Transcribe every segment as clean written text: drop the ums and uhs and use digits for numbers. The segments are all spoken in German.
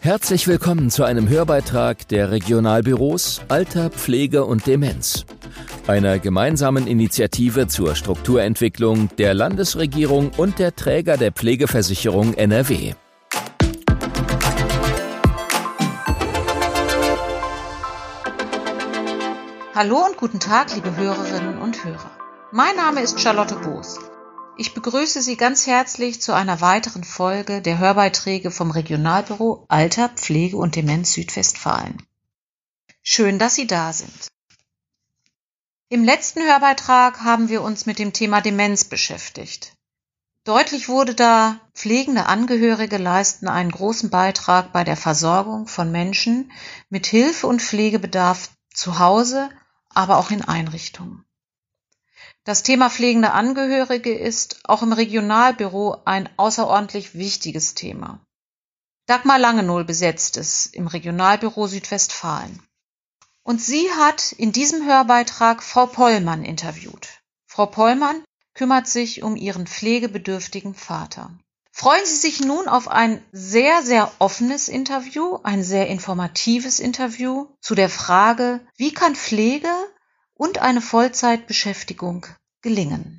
Herzlich willkommen zu einem Hörbeitrag der Regionalbüros Alter, Pflege und Demenz, einer gemeinsamen Initiative zur Strukturentwicklung der Landesregierung und der Träger der Pflegeversicherung NRW. Hallo und guten Tag, liebe Hörerinnen und Hörer. Mein Name ist Charlotte Boos. Ich begrüße Sie ganz herzlich zu einer weiteren Folge der Hörbeiträge vom Regionalbüro Alter, Pflege und Demenz Südwestfalen. Schön, dass Sie da sind. Im letzten Hörbeitrag haben wir uns mit dem Thema Demenz beschäftigt. Deutlich wurde da, pflegende Angehörige leisten einen großen Beitrag bei der Versorgung von Menschen mit Hilfe- und Pflegebedarf zu Hause, aber auch in Einrichtungen. Das Thema pflegende Angehörige ist auch im Regionalbüro ein außerordentlich wichtiges Thema. Dagmar Langenohl besetzt es im Regionalbüro Südwestfalen. Und sie hat in diesem Hörbeitrag Frau Pollmann interviewt. Frau Pollmann kümmert sich um ihren pflegebedürftigen Vater. Freuen Sie sich nun auf ein sehr, sehr offenes Interview, ein sehr informatives Interview zu der Frage, wie kann Pflege und eine Vollzeitbeschäftigung gelingen.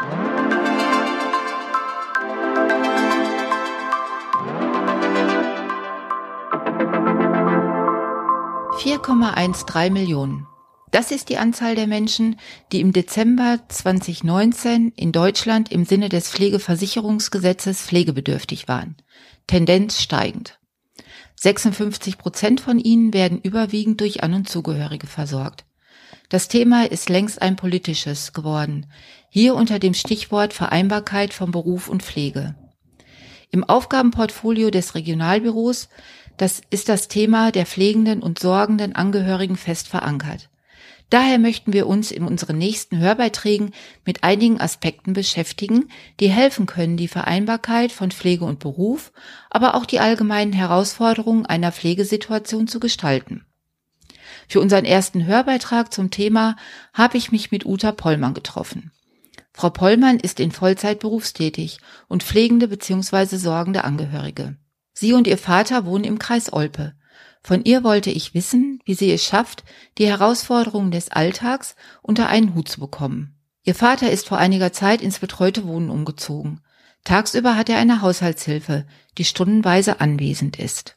4,13 Millionen. Das ist die Anzahl der Menschen, die im Dezember 2019 in Deutschland im Sinne des Pflegeversicherungsgesetzes pflegebedürftig waren. Tendenz steigend. 56% von ihnen werden überwiegend durch An- und Zugehörige versorgt. Das Thema ist längst ein politisches geworden, hier unter dem Stichwort Vereinbarkeit von Beruf und Pflege. Im Aufgabenportfolio des Regionalbüros, das ist das Thema der pflegenden und sorgenden Angehörigen fest verankert. Daher möchten wir uns in unseren nächsten Hörbeiträgen mit einigen Aspekten beschäftigen, die helfen können, die Vereinbarkeit von Pflege und Beruf, aber auch die allgemeinen Herausforderungen einer Pflegesituation zu gestalten. Für unseren ersten Hörbeitrag zum Thema habe ich mich mit Uta Pollmann getroffen. Frau Pollmann ist in Vollzeit berufstätig und pflegende bzw. sorgende Angehörige. Sie und ihr Vater wohnen im Kreis Olpe. Von ihr wollte ich wissen, wie sie es schafft, die Herausforderungen des Alltags unter einen Hut zu bekommen. Ihr Vater ist vor einiger Zeit ins betreute Wohnen umgezogen. Tagsüber hat er eine Haushaltshilfe, die stundenweise anwesend ist.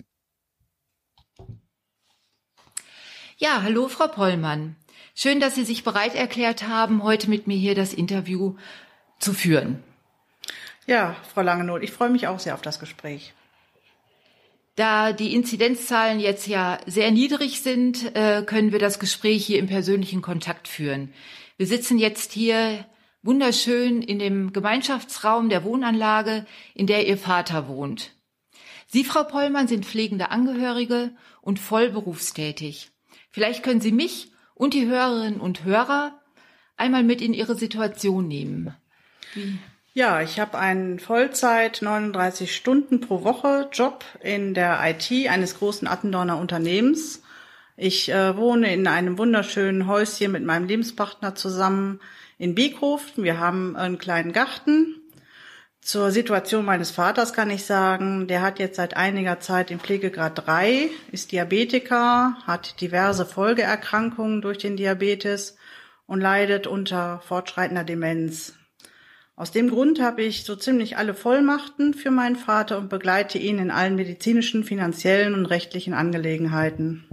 Ja, hallo Frau Pollmann. Schön, dass Sie sich bereit erklärt haben, heute mit mir hier das Interview zu führen. Ja, Frau Langenohl, ich freue mich auch sehr auf das Gespräch. Da die Inzidenzzahlen jetzt ja sehr niedrig sind, können wir das Gespräch hier im persönlichen Kontakt führen. Wir sitzen jetzt hier wunderschön in dem Gemeinschaftsraum der Wohnanlage, in der Ihr Vater wohnt. Sie, Frau Pollmann, sind pflegende Angehörige und voll berufstätig. Vielleicht können Sie mich und die Hörerinnen und Hörer einmal mit in Ihre Situation nehmen. Ja, ich habe einen Vollzeit 39 Stunden pro Woche Job in der IT eines großen Attendorner Unternehmens. Ich wohne in einem wunderschönen Häuschen mit meinem Lebenspartner zusammen in Beekhof. Wir haben einen kleinen Garten. Zur Situation meines Vaters kann ich sagen, der hat jetzt seit einiger Zeit den Pflegegrad 3, ist Diabetiker, hat diverse Folgeerkrankungen durch den Diabetes und leidet unter fortschreitender Demenz. Aus dem Grund habe ich so ziemlich alle Vollmachten für meinen Vater und begleite ihn in allen medizinischen, finanziellen und rechtlichen Angelegenheiten.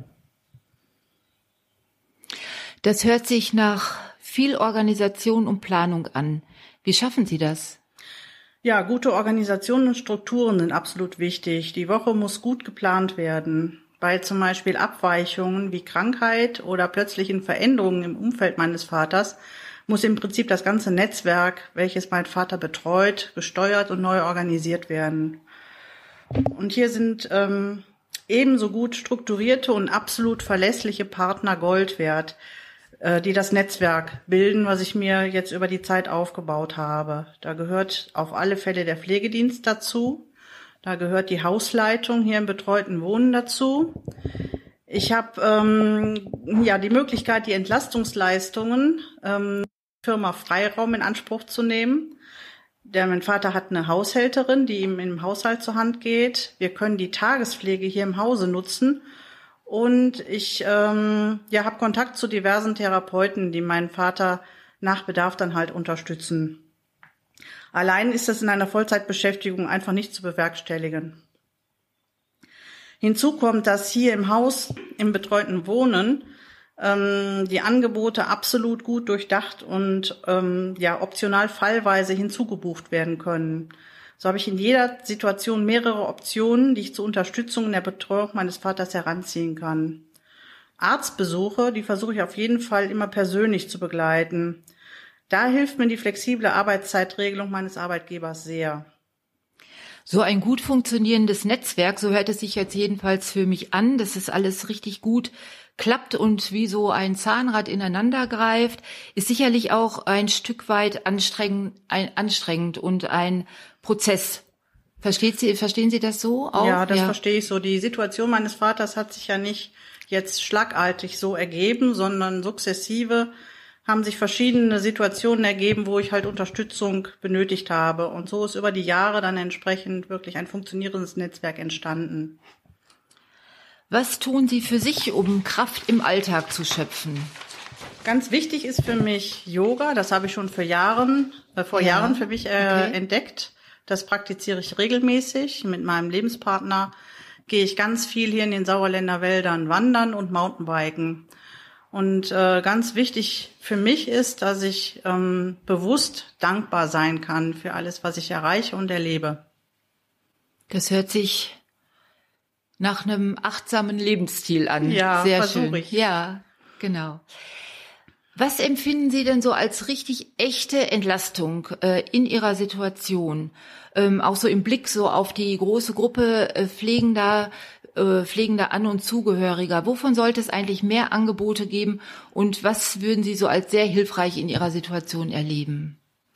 Das hört sich nach viel Organisation und Planung an. Wie schaffen Sie das? Ja, gute Organisationen und Strukturen sind absolut wichtig. Die Woche muss gut geplant werden. Bei zum Beispiel Abweichungen wie Krankheit oder plötzlichen Veränderungen im Umfeld meines Vaters muss im Prinzip das ganze Netzwerk, welches mein Vater betreut, gesteuert und neu organisiert werden. Und hier sind ebenso gut strukturierte und absolut verlässliche Partner Gold wert, die das Netzwerk bilden, was ich mir jetzt über die Zeit aufgebaut habe. Da gehört auf alle Fälle der Pflegedienst dazu. Da gehört die Hausleitung hier im betreuten Wohnen dazu. Ich habe die Möglichkeit, die Entlastungsleistungen Firma Freiraum in Anspruch zu nehmen. Mein Vater hat eine Haushälterin, die ihm im Haushalt zur Hand geht. Wir können die Tagespflege hier im Hause nutzen. Und ich habe Kontakt zu diversen Therapeuten, die meinen Vater nach Bedarf dann halt unterstützen. Allein ist das in einer Vollzeitbeschäftigung einfach nicht zu bewerkstelligen. Hinzu kommt, dass hier im Haus, im betreuten Wohnen, die Angebote absolut gut durchdacht und optional fallweise hinzugebucht werden können. So habe ich in jeder Situation mehrere Optionen, die ich zur Unterstützung in der Betreuung meines Vaters heranziehen kann. Arztbesuche, die versuche ich auf jeden Fall immer persönlich zu begleiten. Da hilft mir die flexible Arbeitszeitregelung meines Arbeitgebers sehr. So ein gut funktionierendes Netzwerk, so hört es sich jetzt jedenfalls für mich an, dass es alles richtig gut klappt und wie so ein Zahnrad ineinander greift, ist sicherlich auch ein Stück weit anstrengend und ein Prozess. Verstehen Sie das so auch? Ja, das verstehe ich so. Die Situation meines Vaters hat sich ja nicht jetzt schlagartig so ergeben, sondern sukzessive haben sich verschiedene Situationen ergeben, wo ich halt Unterstützung benötigt habe. Und so ist über die Jahre dann entsprechend wirklich ein funktionierendes Netzwerk entstanden. Was tun Sie für sich, um Kraft im Alltag zu schöpfen? Ganz wichtig ist für mich Yoga. Das habe ich schon vor Jahren für mich entdeckt. Das praktiziere ich regelmäßig. Mit meinem Lebenspartner gehe ich ganz viel hier in den Sauerländer Wäldern wandern und Mountainbiken. Und ganz wichtig für mich ist, dass ich bewusst dankbar sein kann für alles, was ich erreiche und erlebe. Das hört sich nach einem achtsamen Lebensstil an. Ja, sehr versuche schön. ich. Ja, genau. Was empfinden Sie denn so als richtig echte Entlastung in Ihrer Situation? Auch so im Blick so auf die große Gruppe pflegender An- und Zugehöriger. Wovon sollte es eigentlich mehr Angebote geben? Und was würden Sie so als sehr hilfreich in Ihrer Situation erleben?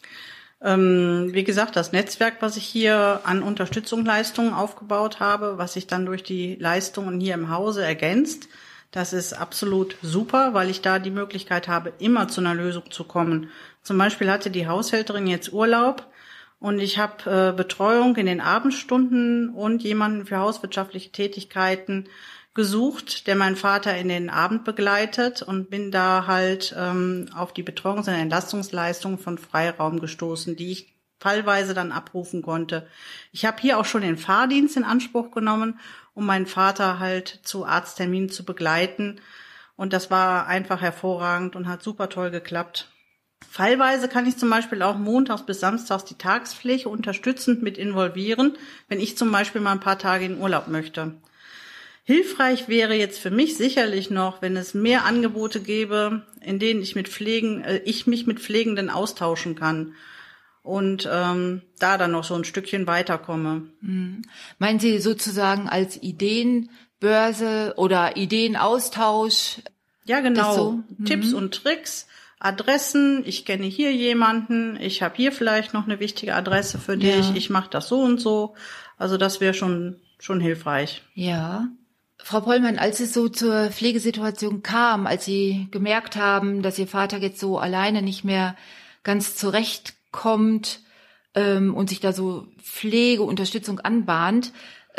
Wie gesagt, das Netzwerk, was ich hier an Unterstützungsleistungen aufgebaut habe, was sich dann durch die Leistungen hier im Hause ergänzt, das ist absolut super, weil ich da die Möglichkeit habe, immer zu einer Lösung zu kommen. Zum Beispiel hatte die Haushälterin jetzt Urlaub und ich habe Betreuung in den Abendstunden und jemanden für hauswirtschaftliche Tätigkeiten gesucht, der meinen Vater in den Abend begleitet und bin da halt auf die Betreuungs- und Entlastungsleistungen von Freiraum gestoßen, die ich fallweise dann abrufen konnte. Ich habe hier auch schon den Fahrdienst in Anspruch genommen, um meinen Vater halt zu Arztterminen zu begleiten. Und das war einfach hervorragend und hat super toll geklappt. Fallweise kann ich zum Beispiel auch montags bis samstags die Tagespflege unterstützend mit involvieren, wenn ich zum Beispiel mal ein paar Tage in Urlaub möchte. Hilfreich wäre jetzt für mich sicherlich noch, wenn es mehr Angebote gäbe, in denen ich mich mit Pflegenden austauschen kann und da dann noch so ein Stückchen weiterkomme. Meinen Sie sozusagen als Ideenbörse oder Ideenaustausch? Ja, genau. So? Tipps und Tricks, Adressen. Ich kenne hier jemanden. Ich habe hier vielleicht noch eine wichtige Adresse für dich. Ja. Ich mache das so und so. Also das wäre schon hilfreich. Ja. Frau Pollmann, als es so zur Pflegesituation kam, als Sie gemerkt haben, dass Ihr Vater jetzt so alleine nicht mehr ganz zurechtkommt und sich da so Pflegeunterstützung anbahnt,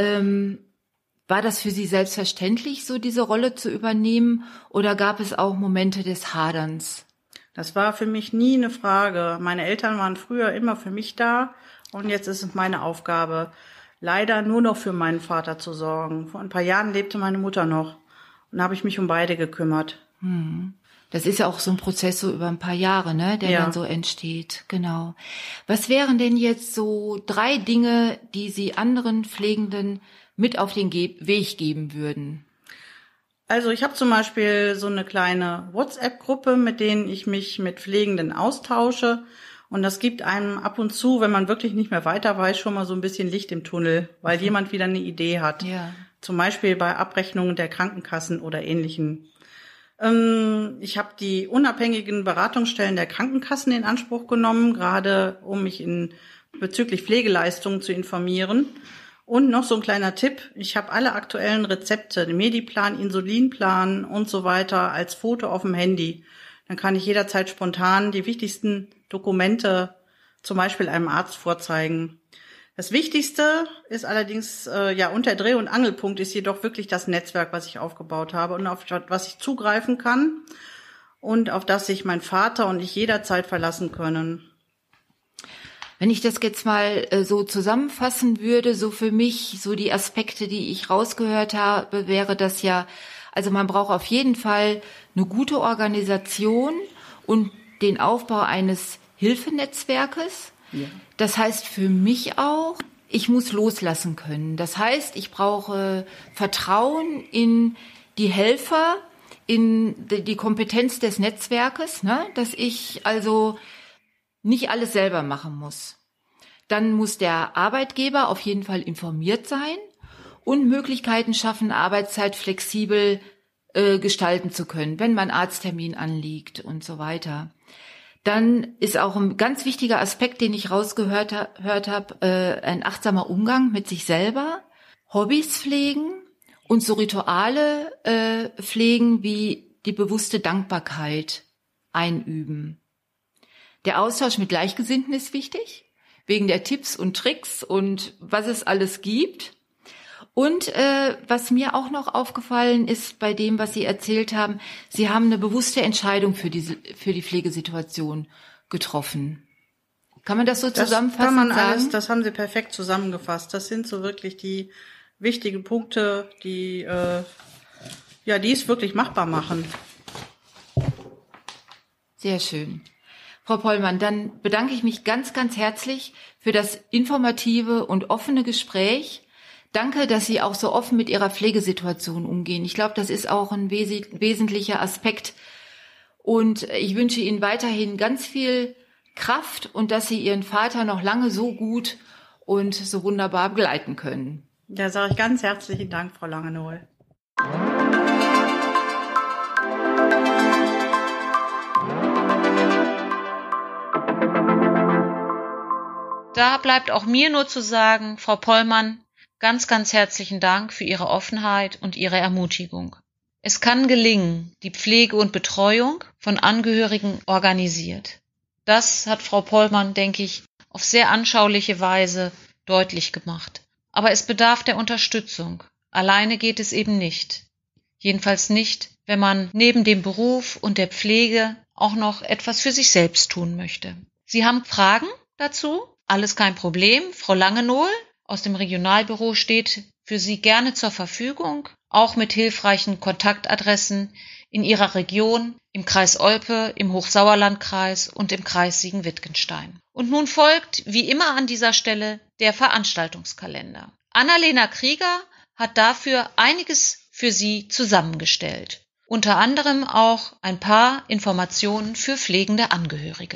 war das für Sie selbstverständlich, so diese Rolle zu übernehmen, oder gab es auch Momente des Haderns? Das war für mich nie eine Frage. Meine Eltern waren früher immer für mich da und jetzt ist es meine Aufgabe, leider nur noch für meinen Vater zu sorgen. Vor ein paar Jahren lebte meine Mutter noch und da habe ich mich um beide gekümmert. Das ist ja auch so ein Prozess so über ein paar Jahre, ne, der dann so entsteht. Genau. Was wären denn jetzt so 3 Dinge, die Sie anderen Pflegenden mit auf den Weg geben würden? Also ich habe zum Beispiel so eine kleine WhatsApp-Gruppe, mit denen ich mich mit Pflegenden austausche. Und das gibt einem ab und zu, wenn man wirklich nicht mehr weiter weiß, schon mal so ein bisschen Licht im Tunnel, weil jemand wieder eine Idee hat. Ja. Zum Beispiel bei Abrechnungen der Krankenkassen oder Ähnlichem. Ich habe die unabhängigen Beratungsstellen der Krankenkassen in Anspruch genommen, gerade um mich bezüglich Pflegeleistungen zu informieren. Und noch so ein kleiner Tipp, ich habe alle aktuellen Rezepte, den Mediplan, Insulinplan und so weiter als Foto auf dem Handy. Dann kann ich jederzeit spontan die wichtigsten Dokumente zum Beispiel einem Arzt vorzeigen. Das Wichtigste ist allerdings, und der Dreh- und Angelpunkt ist jedoch wirklich das Netzwerk, was ich aufgebaut habe und auf was ich zugreifen kann und auf das sich mein Vater und ich jederzeit verlassen können. Wenn ich das jetzt mal so zusammenfassen würde, so für mich, so die Aspekte, die ich rausgehört habe, wäre das ja, also man braucht auf jeden Fall eine gute Organisation und den Aufbau eines Hilfenetzwerkes. Ja. Das heißt für mich auch, ich muss loslassen können. Das heißt, ich brauche Vertrauen in die Helfer, in die Kompetenz des Netzwerkes, ne? Dass ich also nicht alles selber machen muss. Dann muss der Arbeitgeber auf jeden Fall informiert sein und Möglichkeiten schaffen, Arbeitszeit flexibel gestalten zu können, wenn mein Arzttermin anliegt und so weiter. Dann ist auch ein ganz wichtiger Aspekt, den ich rausgehört habe, ein achtsamer Umgang mit sich selber, Hobbys pflegen und so Rituale pflegen wie die bewusste Dankbarkeit einüben. Der Austausch mit Gleichgesinnten ist wichtig, wegen der Tipps und Tricks und was es alles gibt. Und was mir auch noch aufgefallen ist bei dem, was Sie erzählt haben, Sie haben eine bewusste Entscheidung für die Pflegesituation getroffen. Kann man das so zusammenfassen? Das haben Sie perfekt zusammengefasst. Das sind so wirklich die wichtigen Punkte, die es wirklich machbar machen. Sehr schön. Frau Pollmann, dann bedanke ich mich ganz, ganz herzlich für das informative und offene Gespräch. Danke, dass Sie auch so offen mit Ihrer Pflegesituation umgehen. Ich glaube, das ist auch ein wesentlicher Aspekt. Und ich wünsche Ihnen weiterhin ganz viel Kraft und dass Sie Ihren Vater noch lange so gut und so wunderbar begleiten können. Ja, sage ich ganz herzlichen Dank, Frau Langenohl. Da bleibt auch mir nur zu sagen, Frau Pollmann, ganz, ganz herzlichen Dank für Ihre Offenheit und Ihre Ermutigung. Es kann gelingen, die Pflege und Betreuung von Angehörigen organisiert. Das hat Frau Pollmann, denke ich, auf sehr anschauliche Weise deutlich gemacht. Aber es bedarf der Unterstützung. Alleine geht es eben nicht. Jedenfalls nicht, wenn man neben dem Beruf und der Pflege auch noch etwas für sich selbst tun möchte. Sie haben Fragen dazu? Alles kein Problem. Frau Langenohl aus dem Regionalbüro steht für Sie gerne zur Verfügung, auch mit hilfreichen Kontaktadressen in Ihrer Region, im Kreis Olpe, im Hochsauerlandkreis und im Kreis Siegen-Wittgenstein. Und nun folgt, wie immer an dieser Stelle, der Veranstaltungskalender. Annalena Krieger hat dafür einiges für Sie zusammengestellt. Unter anderem auch ein paar Informationen für pflegende Angehörige.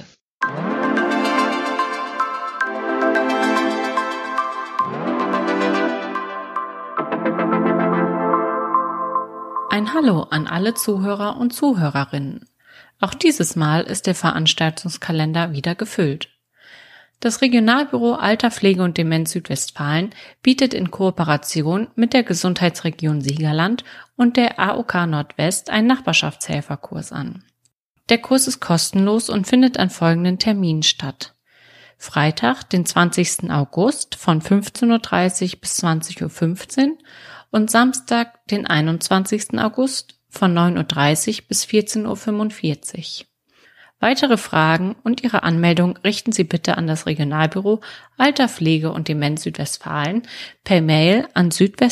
Ein Hallo an alle Zuhörer und Zuhörerinnen. Auch dieses Mal ist der Veranstaltungskalender wieder gefüllt. Das Regionalbüro Alter, Pflege und Demenz Südwestfalen bietet in Kooperation mit der Gesundheitsregion Siegerland und der AOK Nordwest einen Nachbarschaftshelferkurs an. Der Kurs ist kostenlos und findet an folgenden Terminen statt. Freitag, den 20. August von 15.30 Uhr bis 20.15 Uhr und Samstag, den 21. August von 9.30 Uhr bis 14.45 Uhr. Weitere Fragen und Ihre Anmeldung richten Sie bitte an das Regionalbüro Alter, Pflege und Demenz Südwestfalen per Mail an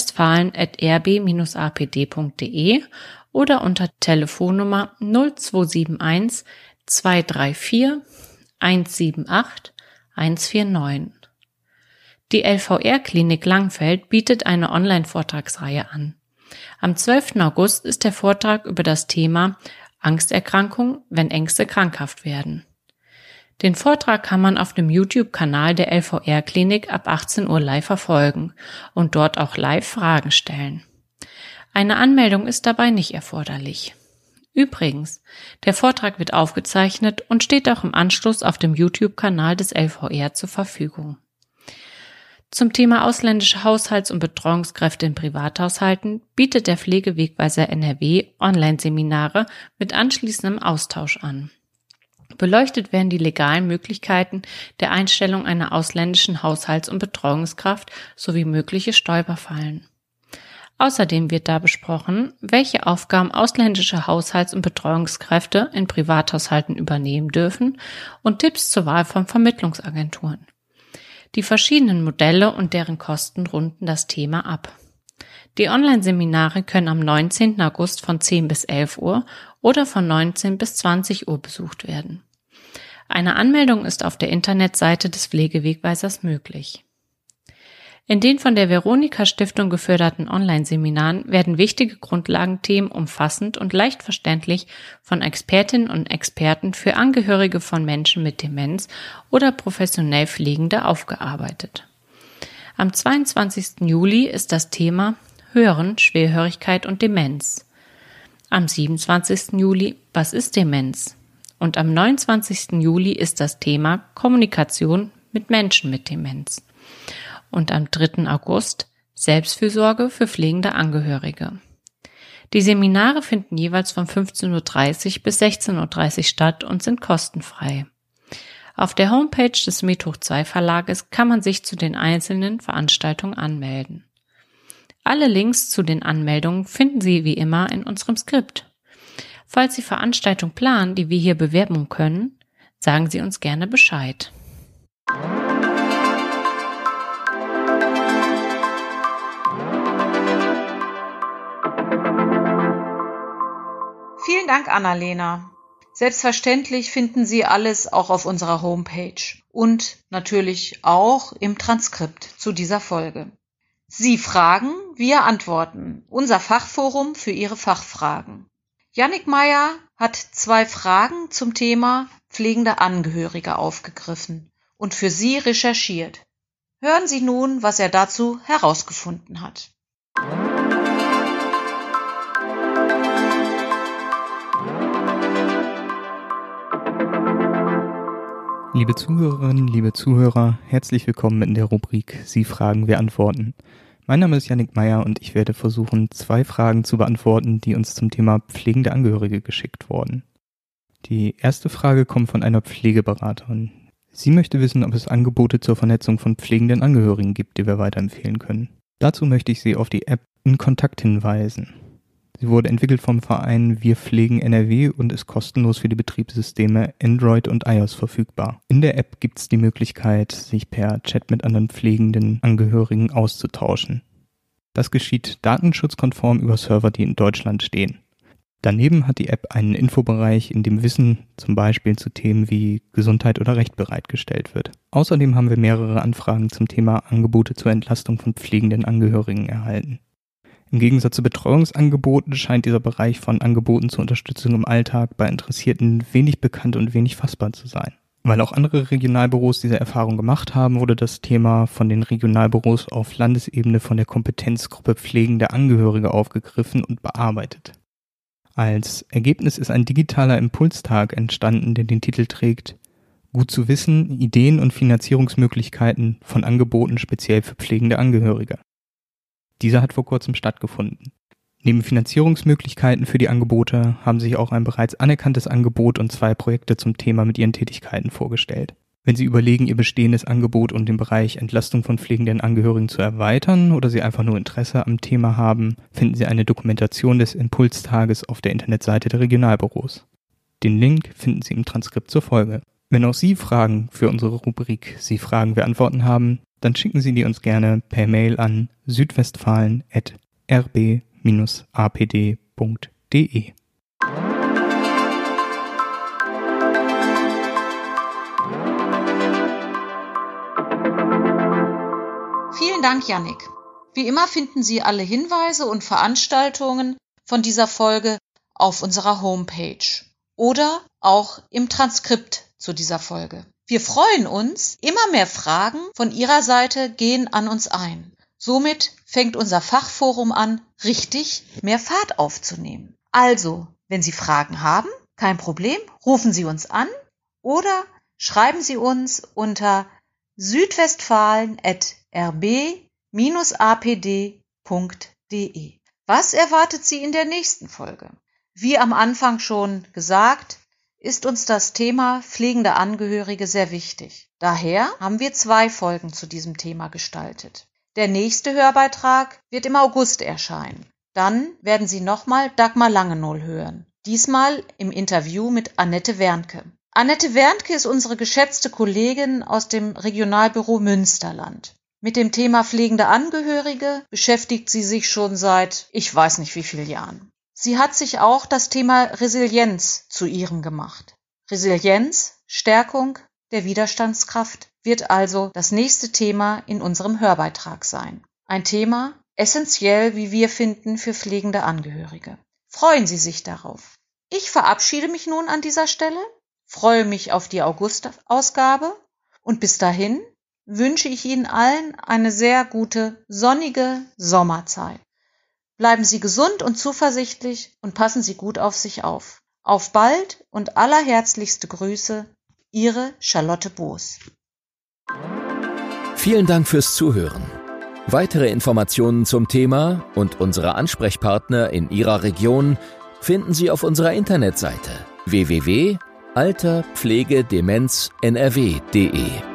südwestfalen@rb-apd.de oder unter Telefonnummer 0271 234 178 149. Die LVR-Klinik Langfeld bietet eine Online-Vortragsreihe an. Am 12. August ist der Vortrag über das Thema Angsterkrankung, wenn Ängste krankhaft werden. Den Vortrag kann man auf dem YouTube-Kanal der LVR-Klinik ab 18 Uhr live verfolgen und dort auch live Fragen stellen. Eine Anmeldung ist dabei nicht erforderlich. Übrigens, der Vortrag wird aufgezeichnet und steht auch im Anschluss auf dem YouTube-Kanal des LVR zur Verfügung. Zum Thema ausländische Haushalts- und Betreuungskräfte in Privathaushalten bietet der Pflegewegweiser NRW Online-Seminare mit anschließendem Austausch an. Beleuchtet werden die legalen Möglichkeiten der Einstellung einer ausländischen Haushalts- und Betreuungskraft sowie mögliche Stolperfallen. Außerdem wird da besprochen, welche Aufgaben ausländische Haushalts- und Betreuungskräfte in Privathaushalten übernehmen dürfen und Tipps zur Wahl von Vermittlungsagenturen. Die verschiedenen Modelle und deren Kosten runden das Thema ab. Die Online-Seminare können am 19. August von 10 bis 11 Uhr oder von 19 bis 20 Uhr besucht werden. Eine Anmeldung ist auf der Internetseite des Pflegewegweisers möglich. In den von der Veronika-Stiftung geförderten Online-Seminaren werden wichtige Grundlagenthemen umfassend und leicht verständlich von Expertinnen und Experten für Angehörige von Menschen mit Demenz oder professionell Pflegende aufgearbeitet. Am 22. Juli ist das Thema Hören, Schwerhörigkeit und Demenz. Am 27. Juli Was ist Demenz? Und am 29. Juli ist das Thema Kommunikation mit Menschen mit Demenz. Und am 3. August Selbstfürsorge für pflegende Angehörige. Die Seminare finden jeweils von 15.30 Uhr bis 16.30 Uhr statt und sind kostenfrei. Auf der Homepage des Med+2 Verlages kann man sich zu den einzelnen Veranstaltungen anmelden. Alle Links zu den Anmeldungen finden Sie wie immer in unserem Skript. Falls Sie Veranstaltungen planen, die wir hier bewerben können, sagen Sie uns gerne Bescheid. Vielen Dank, Annalena. Selbstverständlich finden Sie alles auch auf unserer Homepage und natürlich auch im Transkript zu dieser Folge. Sie fragen, wir antworten. Unser Fachforum für Ihre Fachfragen. Jannik Meyer hat 2 Fragen zum Thema pflegende Angehörige aufgegriffen und für Sie recherchiert. Hören Sie nun, was er dazu herausgefunden hat. Liebe Zuhörerinnen, liebe Zuhörer, herzlich willkommen in der Rubrik Sie fragen, wir antworten. Mein Name ist Jannik Meyer und ich werde versuchen, 2 Fragen zu beantworten, die uns zum Thema pflegende Angehörige geschickt wurden. Die erste Frage kommt von einer Pflegeberaterin. Sie möchte wissen, ob es Angebote zur Vernetzung von pflegenden Angehörigen gibt, die wir weiterempfehlen können. Dazu möchte ich Sie auf die App In Kontakt hinweisen. Sie wurde entwickelt vom Verein Wir Pflegen NRW und ist kostenlos für die Betriebssysteme Android und iOS verfügbar. In der App gibt es die Möglichkeit, sich per Chat mit anderen pflegenden Angehörigen auszutauschen. Das geschieht datenschutzkonform über Server, die in Deutschland stehen. Daneben hat die App einen Infobereich, in dem Wissen zum Beispiel zu Themen wie Gesundheit oder Recht bereitgestellt wird. Außerdem haben wir mehrere Anfragen zum Thema Angebote zur Entlastung von pflegenden Angehörigen erhalten. Im Gegensatz zu Betreuungsangeboten scheint dieser Bereich von Angeboten zur Unterstützung im Alltag bei Interessierten wenig bekannt und wenig fassbar zu sein. Weil auch andere Regionalbüros diese Erfahrung gemacht haben, wurde das Thema von den Regionalbüros auf Landesebene von der Kompetenzgruppe pflegende Angehörige aufgegriffen und bearbeitet. Als Ergebnis ist ein digitaler Impulstag entstanden, der den Titel trägt Gut zu wissen, Ideen und Finanzierungsmöglichkeiten von Angeboten speziell für pflegende Angehörige. Dieser hat vor kurzem stattgefunden. Neben Finanzierungsmöglichkeiten für die Angebote haben sich auch ein bereits anerkanntes Angebot und 2 Projekte zum Thema mit ihren Tätigkeiten vorgestellt. Wenn Sie überlegen, Ihr bestehendes Angebot und den Bereich Entlastung von pflegenden Angehörigen zu erweitern oder Sie einfach nur Interesse am Thema haben, finden Sie eine Dokumentation des Impulstages auf der Internetseite der Regionalbüros. Den Link finden Sie im Transkript zur Folge. Wenn auch Sie Fragen für unsere Rubrik Sie fragen, wir antworten haben, dann schicken Sie die uns gerne per Mail an südwestfalen@rb-apd.de. Vielen Dank, Jannik. Wie immer finden Sie alle Hinweise und Veranstaltungen von dieser Folge auf unserer Homepage oder auch im Transkript zu dieser Folge. Wir freuen uns, immer mehr Fragen von Ihrer Seite gehen an uns ein. Somit fängt unser Fachforum an, richtig mehr Fahrt aufzunehmen. Also, wenn Sie Fragen haben, kein Problem, rufen Sie uns an oder schreiben Sie uns unter südwestfalen@rb-apd.de. Was erwartet Sie in der nächsten Folge? Wie am Anfang schon gesagt, ist uns das Thema pflegende Angehörige sehr wichtig. Daher haben wir 2 Folgen zu diesem Thema gestaltet. Der nächste Hörbeitrag wird im August erscheinen. Dann werden Sie nochmal Dagmar Langenohl hören. Diesmal im Interview mit Annette Werntke. Annette Werntke ist unsere geschätzte Kollegin aus dem Regionalbüro Münsterland. Mit dem Thema pflegende Angehörige beschäftigt sie sich schon seit ich weiß nicht wie vielen Jahren. Sie hat sich auch das Thema Resilienz zu ihrem gemacht. Resilienz, Stärkung der Widerstandskraft wird also das nächste Thema in unserem Hörbeitrag sein. Ein Thema, essentiell, wie wir finden, für pflegende Angehörige. Freuen Sie sich darauf. Ich verabschiede mich nun an dieser Stelle, freue mich auf die August-Ausgabe und bis dahin wünsche ich Ihnen allen eine sehr gute, sonnige Sommerzeit. Bleiben Sie gesund und zuversichtlich und passen Sie gut auf sich auf. Auf bald und allerherzlichste Grüße, Ihre Charlotte Boos. Vielen Dank fürs Zuhören. Weitere Informationen zum Thema und unsere Ansprechpartner in Ihrer Region finden Sie auf unserer Internetseite www.alterpflegedemenzNRW.de.